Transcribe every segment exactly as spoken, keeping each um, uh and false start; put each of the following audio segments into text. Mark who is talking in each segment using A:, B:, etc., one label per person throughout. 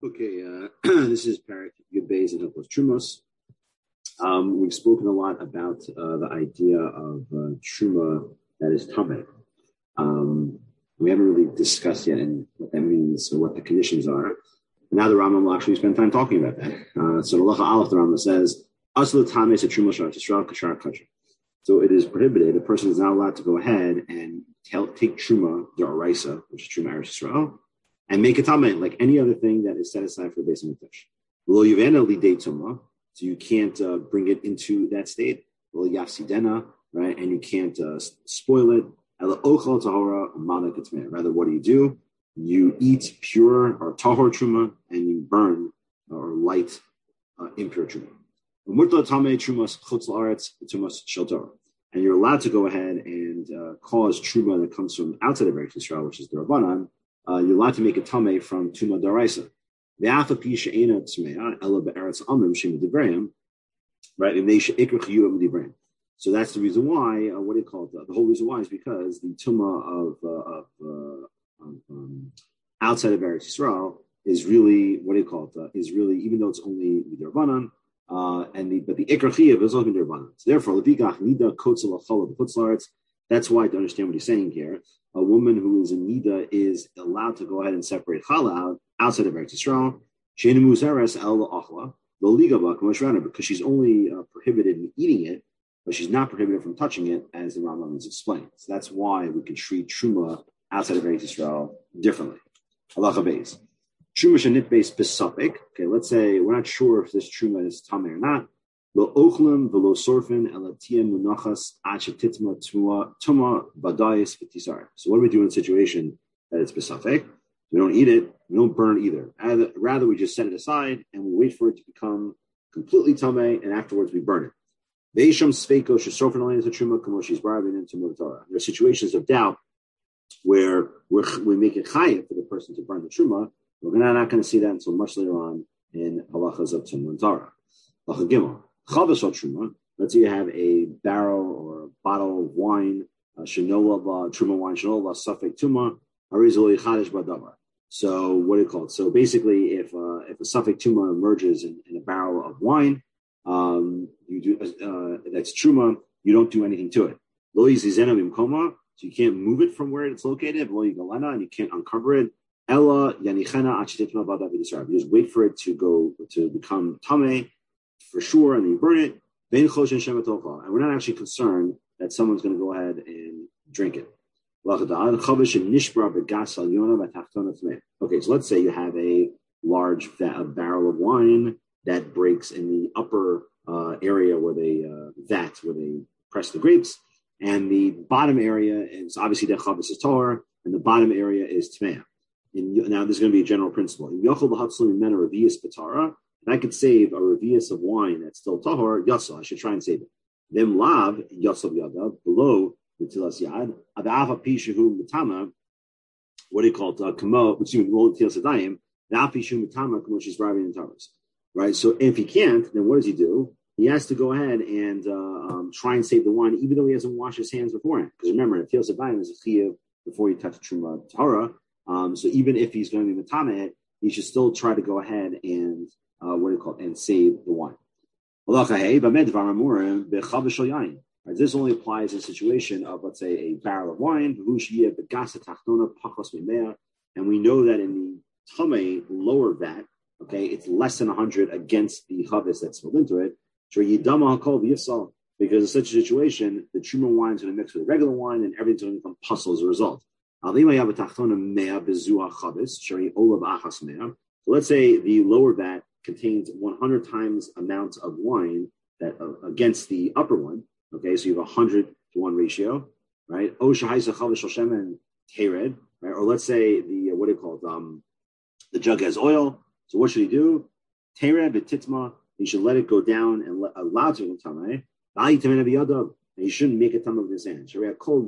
A: Okay, uh, this is Parak Yud Beis and Hilchos Trumos. Um, we've spoken a lot about uh, the idea of uh, truma that is tameh. Um, we haven't really discussed yet and what that means or what the conditions are. Now the Rambam will actually spend time talking about that. Uh, so the Halacha Aleph, the Rambam says, "Aslu tameh is a truma shar tisral kashar kachar." So it is prohibited. A person is not allowed to go ahead and tell, take truma d'oraisa, which is truma eretz Yisrael, and make it tameh like any other thing that is set aside for the Beis Hamikdash. Lo yivena lidei tumah, so you can't uh, bring it into that state. Lo yafsidena, right, and you can't uh, spoil it. Ela ochal tahora umana ketmeh. Rather, what do you do? You eat pure or tahor truma, and you burn or light uh, impure truma. Umurta tameh trumas chutz la'aretz trumas shel Torah. And you're allowed to go ahead and uh, cause truma that comes from outside of Eretz Yisrael, which is the Rabbanan. Uh, you're allowed to make a tameh from tuma d'oraisa. Ve'afa pi she'ena tmeya ela be'eretz amim shem divrayim, right? And they she'ikr chiyuv divrayim. So that's the reason why. Uh, what do you call it? The, the whole reason why is because the tuma of, uh, of, uh, of um, outside of Eretz Yisrael is really, what do you call it? Uh, is really, even though it's only midrabanan, uh, and the but the ikr chiyuv is also midrabanan. So therefore, levikach nida kotzel achol b'chutz la'aretz. That's why, to understand what he's saying here, a woman who is in nida is allowed to go ahead and separate challah out outside of Eretz Yisrael, she'ena muzares el achla lo ligava k'moshrana, because she's only uh, prohibited in eating it, but she's not prohibited from touching it, as the Rambam is explained. So that's why we can treat truma outside of Eretz Yisrael differently. Halacha beis. Truma shenit beis besapik. Okay, let's say we're not sure if this truma is tameh or not. Lo ochlim v'lo sorfin elatiyem munachas ad shetitma tuma badayis v'tisar. So what do we do in a situation that it's besapik? We don't eat it. We don't burn either. Rather, we just set it aside and we wait for it to become completely tameh, and afterwards we burn it. There are situations of doubt where we're, we make it chayiv for the person to burn the truma. We're not going to see that until much later on in halachas of tumah and tara. Halacha gimel. Chavas or truma. Let's say you have a barrel or a bottle of wine, shenola truma wine, shenola safek tuma, harizoli chadish badavar. So what do you call it? So basically, if uh, if a safek tuma emerges in, in a barrel of wine, um, you do uh, that's truma. You don't do anything to it. Lo yizizena bimkoma, so you can't move it from where it's located. Lo yigalena, and you can't uncover it. Ella yanichena achititma badav v'disarv. You just wait for it to go to become tameh for sure, and then you burn it. Ben chosh and shemetolcha, and we're not actually concerned that someone's going to go ahead and drink it. Okay, so let's say you have a large a barrel of wine that breaks in the upper uh, area where they uh, vat where they press the grapes, and the bottom area is obviously the chavis is tahor, and the bottom area is tmeah. Now there's going to be a general principle. If I could save a revius of wine that's still tahor, yasa, I should try and save it. Them lav yasav yadav below the tilas yad adaava pishahu mitama. What do you call it? Uh, kamo, which you roll tilas adayim. The pishahu mitama kamo she's driving in taras. Right. So if he can't, then what does he do? He has to go ahead and uh, um, try and save the wine, even though he hasn't washed his hands beforehand. Because remember, the tilas adayim is a chiyuv before you touch truma tahara. Um, so even if he's going to be mitama, he should still try to go ahead and uh, what do you call it? And save the wine. Right, this only applies in a situation of, let's say, a barrel of wine, and we know that in the tameh lower vat, okay, it's less than one hundred against the chavis that's filled into it. Because in such a situation, the truma wine is going to mix with the regular wine, and everything's going to become puzzle as a result. So let's say the lower vat contains one hundred times amount of wine that uh, against the upper one. Okay, so you have a hundred to one ratio, right? O shahaisa chavish shemen tered, right? Or let's say the uh, what do you call it? Um, the jug has oil. So what should he do? Tered b'titma. He should let it go down and let, allow it to become tameh. And he shouldn't make a tameh with his hand. So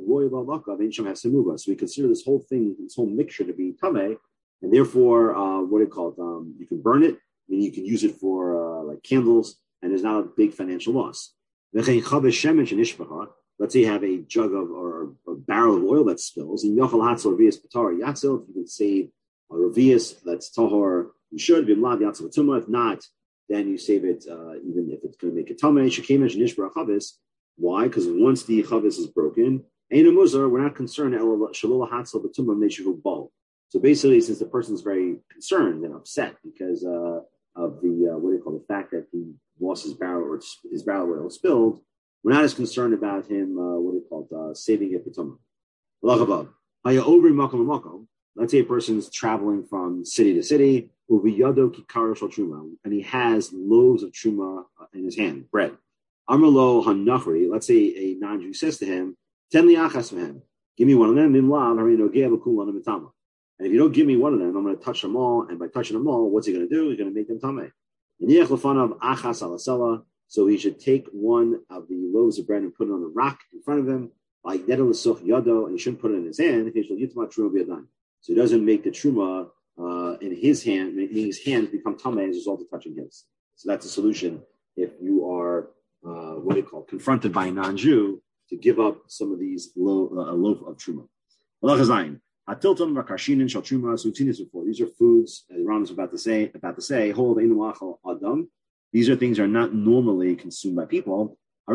A: we consider this whole thing, this whole mixture, to be tameh, and therefore, uh, what do you call it? Um, you can burn it. I mean, you can use it for uh, like candles, and there's not a big financial loss. Let's say you have a jug of or a barrel of oil that spills, and yochel hatzol revius patar yatzil. You can save a revius that's tahor You should. If not, then you save it, uh, even if it's going to make it tamei. Why? Because once the chavis is broken, ain't a muzar, we're not concerned. So basically, since the person is very concerned and upset because uh, of the uh, what do you call the fact that he lost his barrel or his barrel oil spilled, we're not as concerned about him. Uh, what do you call it? Uh, saving it for tumah. Let's say a person's traveling from city to city, and he has loaves of truma in his hand, bread. Amrlo hanachri. Let's say a non-Jew says to him, "Ten liachas mehem, give me one of them." And if you don't give me one of them, I'm going to touch them all. And by touching them all, what's he going to do? He's going to make them tamei. So he should take one of the loaves of bread and put it on the rock in front of him, like yado, and he shouldn't put it in his hand. So he doesn't make the truma uh, in his hand, making his hand become tamei as a result of touching his. So that's a solution if you are, uh, what do you call, confronted by a non-Jew to give up some of these lo- uh, a loaf of truma. Atiltum v'karshinan shel truma. So we've seen this before. These are foods, as Ram is about to say. About to say, hold einu adam. These are things that are not normally consumed by people. So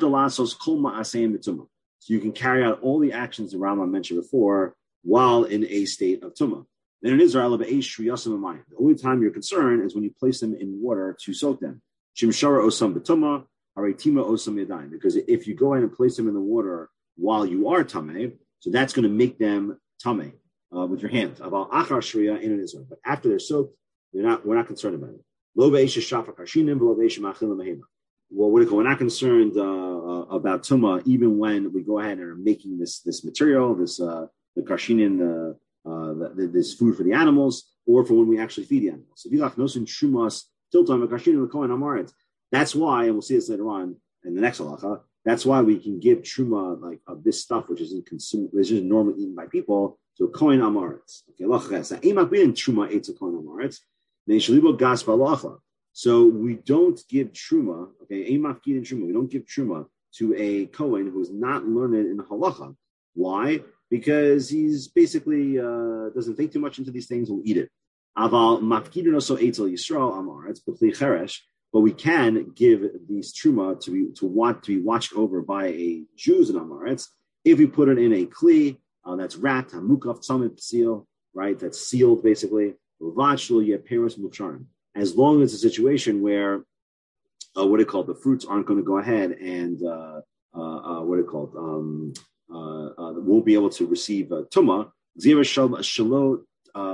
A: you can carry out all the actions that Rama mentioned before while in a state of tumah. Then in Israel, the only time you're concerned is when you place them in water to soak them. Shimshara osam b'tumah, aretima osam yadayim. Because if you go ahead and place them in the water while you are tamei, so that's going to make them tamei uh, with your hands. About achar shriya in Israel, but after they're soaked, they're not. We're not concerned about it. Lo be'esh shafa karshinim, lo be'esh ma'achilim mehema. Well, we're not concerned uh, uh, about tumah even when we go ahead and are making this this material, this uh, the karshinim, uh, uh, the, this food for the animals, or for when we actually feed the animals. So vilach nosin shumas tiltam karshinim l'kohen amaretz. That's why, and we'll see this later on in the next halacha. That's why we can give truma like of this stuff which isn't consumed, which isn't normally eaten by people, to a kohen amaretz. Okay, lachas. Imak b'in truma eats a kohen amaretz. Then shalibo gas balacha. So we don't give truma. Okay, imak b'in truma. We don't give truma to a kohen who's not learned in halacha. Why? Because he's basically uh, doesn't think too much into these things. Will eat it. Aval mafkidin also eitzel yisrael amaretz b'chli cheresh. But we can give these truma to be to want to be watched over by a Jews in Amaretz if we put it in a kli uh, that's wrapped, hamukaf tzamid seal, right? That's sealed basically. As long as it's a situation where uh, what it called the fruits aren't going to go ahead and uh, uh, uh, what it called um, uh, uh, won't be able to receive uh, tuma. The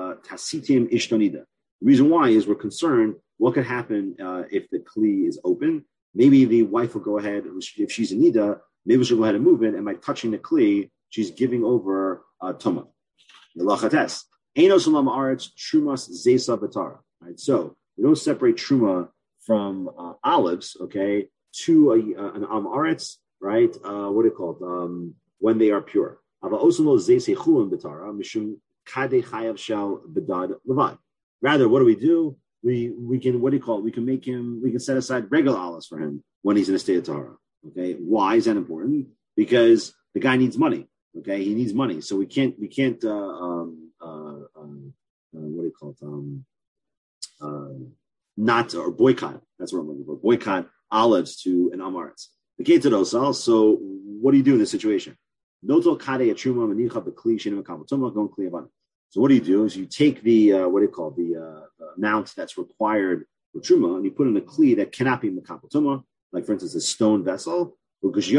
A: reason why is we're concerned. What could happen uh, if the kli is open? Maybe the wife will go ahead, if she's a nida, maybe she'll go ahead and move it, and by touching the kli, she's giving over uh, tumah. Right, so we don't separate truma from uh, olives, okay, to a, uh, an amaretz, right? Uh, what do you call it? Um, when they are pure. Rather, what do we do? We we can what do you call it? We can make him. We can set aside regular olives for him when he's in a state of tahara. Okay, why is that important? Because the guy needs money. Okay, he needs money, so we can't we can't uh, um, uh, um, uh, what do you call it? Um, uh, not or boycott. That's what I'm looking for. Boycott olives to an amaretz. The case of osal. So what do you do in this situation? Notel kade atruma manicha bekli shenim kamatoma gon kli avan. So what do you do is you take the, uh, what do you call the uh, amount that's required for truma and you put in a kli that cannot be makapel truma, like for instance a stone vessel. And when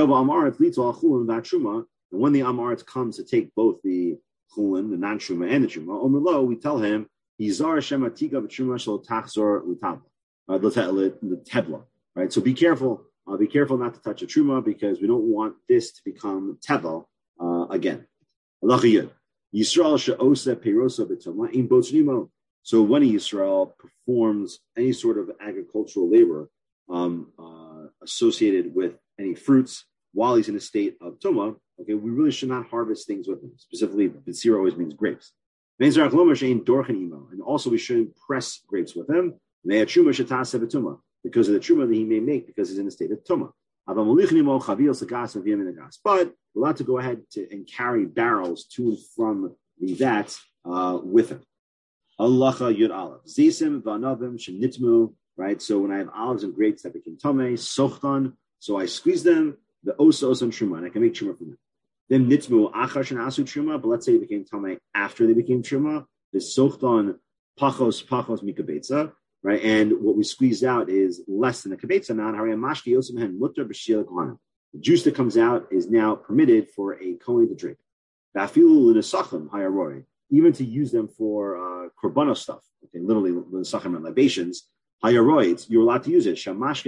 A: the amaretz comes to take both the chulin, the non-truma, and the truma, omelo, we tell him, right? So be careful. Uh, be careful not to touch a truma because we don't want this to become tevel uh, again. Yisrael she'osa perosa b'tumah in botzrimo. So when a Yisrael performs any sort of agricultural labor um, uh, associated with any fruits while he's in a state of tumah, okay, we really should not harvest things with him. Specifically, b'tzira always means grapes. And also we shouldn't press grapes with him because of the truma that he may make because he's in a state of tumah. But we're allowed to go ahead to, and carry barrels to and from the vat uh, with him. Halacha Yud Aleph. Zisim v'anavim shenitmu. Right. So when I have olives and grapes that became tamei, sochtan. So I squeeze them. The osa osa and truma, and I can make truma from them. Then nitmu achar shenasu truma. But let's say they became tamei after they became truma. The sochtan pachos pachos mikabetza. Right. And what we squeezed out is less than a kabetza amount. Mashki yosem hen mutter b'shil kohanim. The juice that comes out is now permitted for a kohen to drink. Even to use them for uh, korbanos stuff, okay, literally l'nesachim and libations, you're allowed to use it.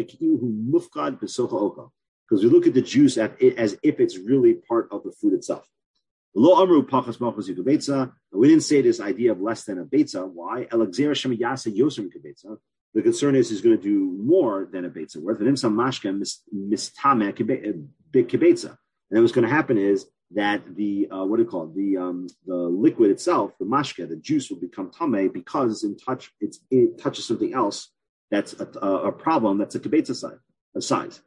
A: Because we look at the juice as if it's really part of the food itself. We didn't say this idea of less than a betza. Why? The concern is he's going to do more than a betza worth. And then what's going to happen is that the uh, what do you call it? The um, the liquid itself, the mashke, the juice will become tameh because it's in touch. It's it touches something else that's a, a, a problem. That's a kibetza size. A size.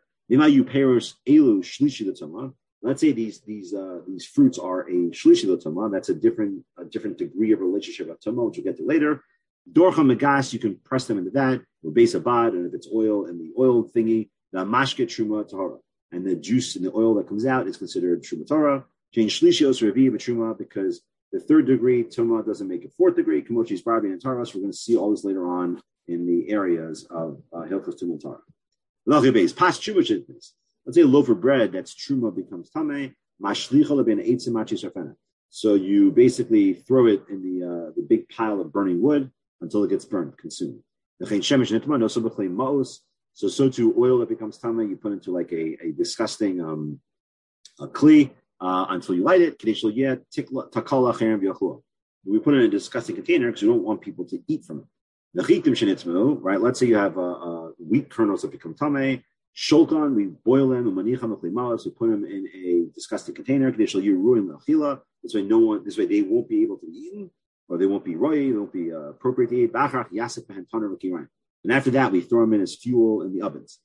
A: Let's say these these uh, these fruits are a shlishi l'tama. That's a different a different degree of relationship of tama, which we'll get to later. Dorcha megas, you can press them into that. Or base abad, and if it's oil and the oil thingy, the mashke truma tahara, and the juice and the oil that comes out is considered truma tahara. Change shlishos revi b'truma because the third degree tuma doesn't make it fourth degree. Kamochi's barbie and taras. We're going to see all this later on in the areas of hilchos tuma tara. Pas truma. Let's say a loaf of bread that's truma becomes tameh. Mashlicha ben eitzim machi sarfena. So you basically throw it in the uh, the big pile of burning wood until it gets burned, consumed. So so too oil that becomes tameh, you put into like a, a disgusting um, a kli uh, until you light it. We put it in a disgusting container because we don't want people to eat from it. Right? Let's say you have uh, uh, wheat kernels that become tameh. Shulkan, we boil them, we put them in a disgusting container. This way, no one, this way they won't be able to be eaten, or they won't be roy, they won't be uh, appropriate to eat. And after that, we throw them in as fuel in the ovens.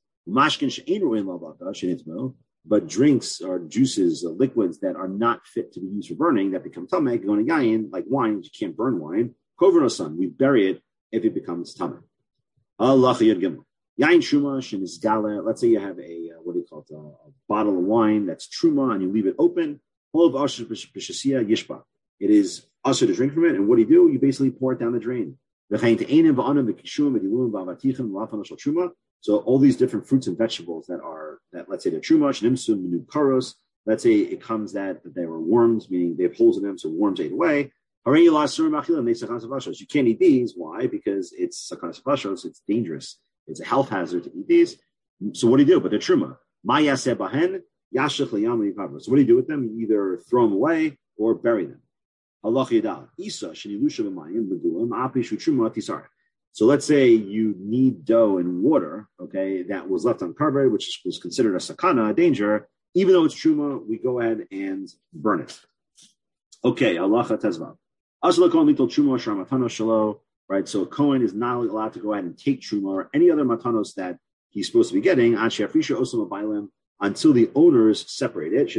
A: But drinks or juices, or liquids that are not fit to be used for burning, that become tameh, going to yayin, like wine, you can't burn wine. Kover we bury it if it becomes tameh. Allah Gimel. Yain truma shenisgala. Let's say you have a uh, what do you call it? A, a bottle of wine that's truma, and you leave it open. It is usher to drink from it, and what do you do? You basically pour it down the drain. So all these different fruits and vegetables that are that let's say the truma shnimsum minu karos. Let's say it comes that, that there were worms, meaning they have holes in them, so worms ate away. You can't eat these. Why? Because it's sakanas pashos. It's dangerous. It's a health hazard to eat these. So what do you do? But the truma. So what do you do with them? You either throw them away or bury them. So let's say you need dough and water, okay, that was left uncovered, which was considered a sakana, a danger. Even though it's truma, we go ahead and burn it. Okay, halacha tezvav. Right, so a Kohen is not allowed to go ahead and take truma or any other matanos that he's supposed to be getting until the owners separate it.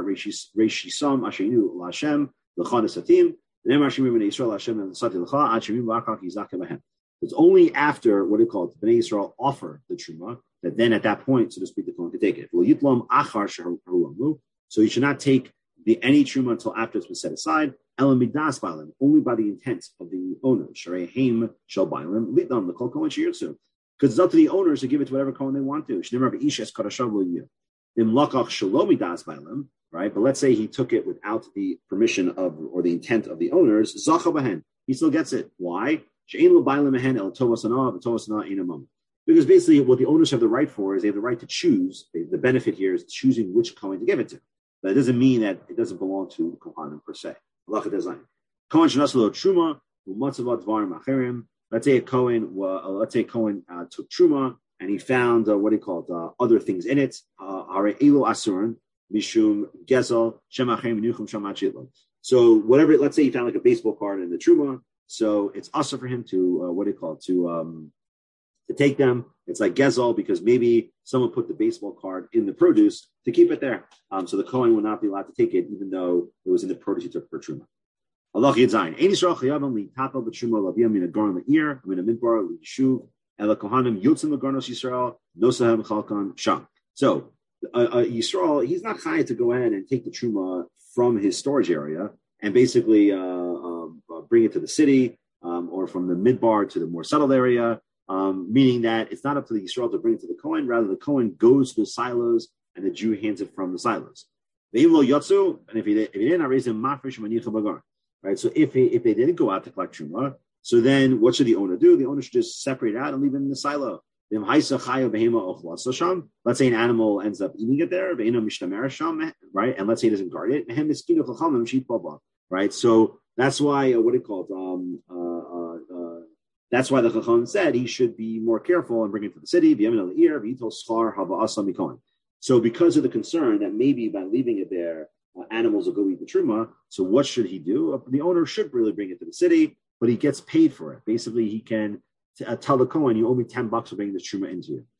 A: It's only after what do you call it? Bnei Yisrael offer the truma that then at that point, so to speak, the Kohen can take it. So you should not take the any truma until after it's been set aside. Only by the intent of the owner. Because it's up to the owners to give it to whatever Kohen they want to. Right? But let's say he took it without the permission of or the intent of the owners. He still gets it. Why? Because basically what the owners have the right for is they have the right to choose. The benefit here is choosing which Kohen to give it to. But it doesn't mean that it doesn't belong to Kohanim per se. Let's say a Kohen, uh, let's say a Kohen uh, took truma and he found uh, what do you call it, uh, other things in it. So whatever, let's say he found like a baseball card in the truma, so it's also for him to uh, what do you call it to um, to take them. It's like gezel because maybe someone put the baseball card in the produce to keep it there. Um, so the Kohen will not be allowed to take it, even though it was in the produce he took for truma. Allah Yitzayin. Ein Yisrael chayavam li'tapel b'truma l'aviyam min agoron le'ir, min amidbar li'yishuv, ela kohanim yotzim l'garnos Yisrael, nosahem chalkan sham. So, uh, uh, Yisrael, he's not chayav to go ahead and take the truma from his storage area and basically uh, um, uh, bring it to the city, um, or from the midbar to the more settled area, um, meaning that it's not up to the Yisrael to bring it to the Kohen, rather the Kohen goes to the silos and the Jew hands it from the silos. And if he, if he didn't, I raise him mafresh manicha bagar. Right, so if he, if they didn't go out to collect truma, so then what should the owner do? The owner should just separate it out and leave it in the silo. Let's say an animal ends up eating it there, right? And let's say he doesn't guard it, right? So that's why uh, what it called. Um, uh, uh, uh, that's why the Chacham said he should be more careful and bring it to the city. So because of the concern that maybe by leaving it there, Uh, animals will go eat the truma. So what should he do? Uh, the owner should really bring it to the city, but he gets paid for it. Basically, he can t- uh, tell the Kohen, you owe me ten bucks for bringing this truma into you.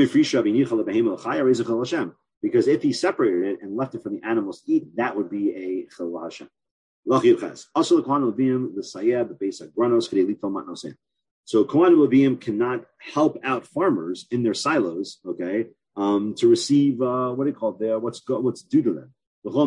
A: Because if he separated it and left it for the animals to eat, that would be a chil Hashem. Also, the Kohen Levim, the Sayed, the base of granos, so Kohen Levim cannot help out farmers in their silos, okay, um, to receive uh, what do you call it? Their what's go, what's due to them.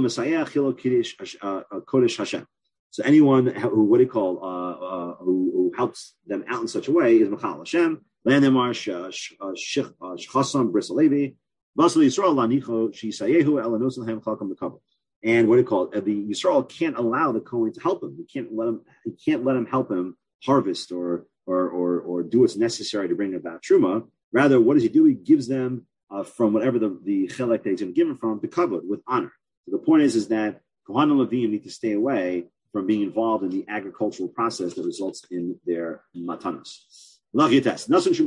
A: So anyone who, what do you call, uh, uh, who, who helps them out in such a way is Machal Hashem. Landemar Shchasam Brisalevi, Basel Yisrael Lanicho Shisayehu Elanosalhem Chalkam the cover. And what do you call it? The Yisrael can't allow the Kohen to help him. He can't let him. He can't let him help him harvest or or or or do what's necessary to bring about truma. Rather, what does he do? He gives them uh, from whatever the the chelek that he's going to give him from the covered with honor. So the point is, is that Kohanim Levim need to stay away from being involved in the agricultural process that results in their matanos. Let's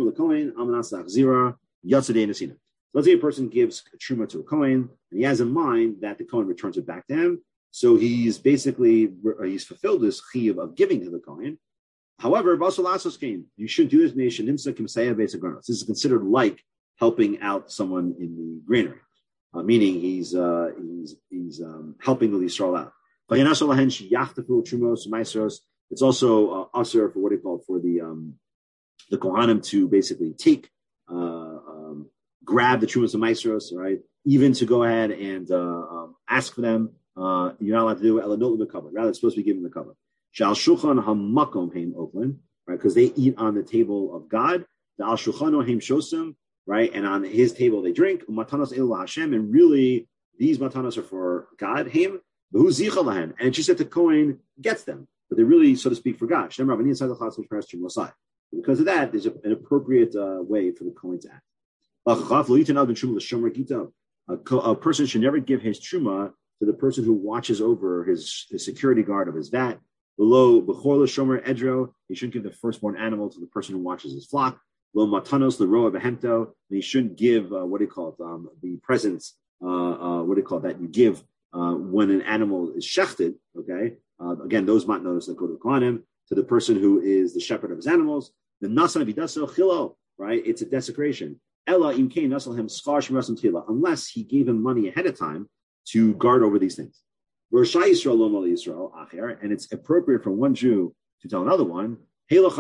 A: say a person gives truma to a Kohen, and he has in mind that the Kohen returns it back to him. So he's basically, he's fulfilled this chiyuv of giving to the Kohen. However, you shouldn't do this. This is considered like helping out someone in the granary. Uh, meaning he's uh, he's he's um, helping the Yisrael out. It's also uh, usher for what he called for the um, the Kohanim to basically take uh, um, grab the Trumas and Maestros, right? Even to go ahead and uh, um, ask for them. Uh, you're not allowed to do it. Rather, it's supposed to be given the cover. Shal shulchan hamakom heim oakland, right? Because they eat on the table of God. The al shulchano heim shosem. Right, and on his table they drink. Matanos el Hashem, and really these matanos are for God. Him, and it's just that the Kohen gets them, but they're really, so to speak, for God. Because of that, there's a, an appropriate uh, way for the Kohen to act. A, a person should never give his truma to the person who watches over his, his security guard of his vat. Below b'chor shomer edro, he shouldn't give the firstborn animal to the person who watches his flock. Lo matanos leroa behemto, and he shouldn't give uh, what do you call it? Um, the presents. Uh, uh, what do you call it? That you give uh, when an animal is shechted. Okay, uh, again, those matnos that go to the Kohanim, to the person who is the shepherd of his animals. The nasan vidaso chilo, right? It's a desecration. Ella imkein nasal him skar shemrasim tila, unless he gave him money ahead of time to guard over these things. Roshai Yisrael lo mal Yisrael acher, and it's appropriate for one Jew to tell another one. So one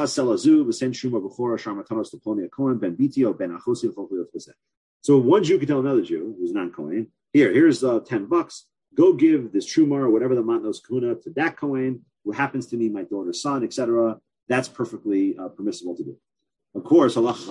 A: Jew can tell another Jew who's not Kohen, here, here's uh, ten bucks. Go give this truma or whatever the matnos kuna to that Kohen who happens to be my daughter's son, et cetera. That's perfectly uh, permissible to do. Of course,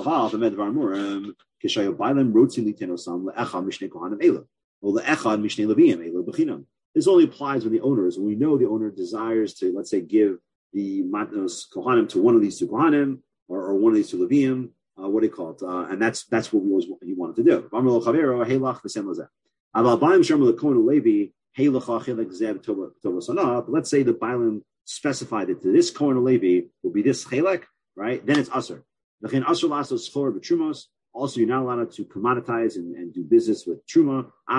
A: this only applies when the owners, when we know the owner desires to, let's say, give the matnos kohanim to one of these two kohanim or, or one of these two leviim, uh, what do you call it? Uh, and that's that's what we always he wanted to do. But let's say the Bailam specified that this Kohen Levi will be this chelek, right? Then it's usher. Also, you're not allowed to commoditize and, and do business with truma.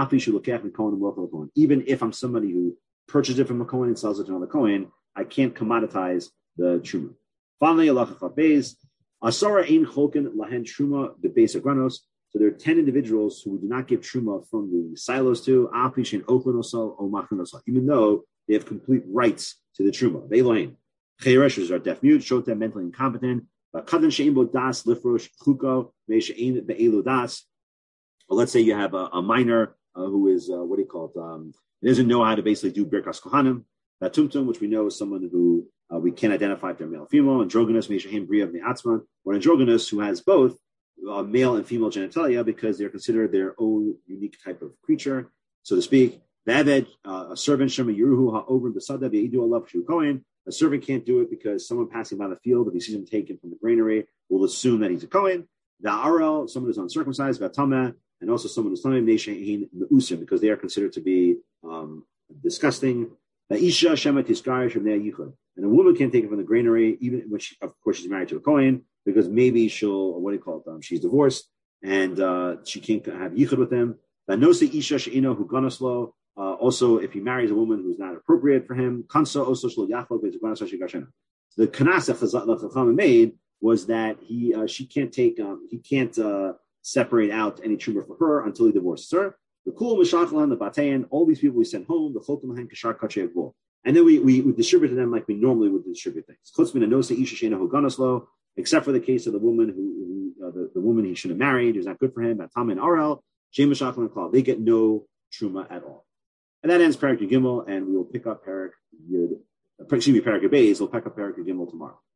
A: Even if I'm somebody who purchased it from a Kohen and sells it to another Kohen, I can't commoditize the truma. Finally, asara ein cholken lahen truma the base of granos. So there are ten individuals who do not give truma from the silos to, even though they have complete rights to the truma. They learn. Cheresh are deaf mute, shota mentally incompetent. Kadan sheimbo das lifrosh chuko meishain be'elu das. Well, let's say you have a, a minor uh, who is uh, what do you call it? Um, he doesn't know how to basically do birkas kohanim. Batumtum, which we know is someone who uh, we can't identify if they're male or female. Androgynous meishain bria me'atzman, or androgynous who has both uh, male and female genitalia because they're considered their own unique type of creature, so to speak. Vaved, uh, a servant, Shema Yeruhu ha'over b'sada v'yidu alav shu kohen. A servant can't do it because someone passing by the field, if he sees him taken from the granary, will assume that he's a kohen. The arel, someone who's uncircumcised, v'atama, and also someone who's tameh meishain me'usim, because they are considered to be um, disgusting. The isha shema tiskarish from their yichud, and a woman can't take it from the granary, even when she, of course, she's married to a kohen, because maybe she'll, what do you call it? Um, she's divorced and uh, she can't have yichud with him. The nosi isha sheino hu ganaslo. Uh, also, if he marries a woman who's not appropriate for him, kansa also shlo yachlo be'zugana. The kanas that Chacham made was that he uh, she can't take um, he can't uh, separate out any truma for her until he divorces her. The kul mishachlan, the batayan, all these people we sent home, the chotim lahem kashar kachay gvul, and then we, we we distribute to them like we normally would distribute things. Chutz min anosa isha sheina hu ganaslo, except for the case of the woman who, who uh, the, the woman he should have married, who's not good for him. Atam and Arel, Shem mishachlan klal, they get no truma at all. And that ends Parak Gimel, and we will pick up Parak Yud, excuse me, Parak Beis. We'll pick up Parak Gimel tomorrow.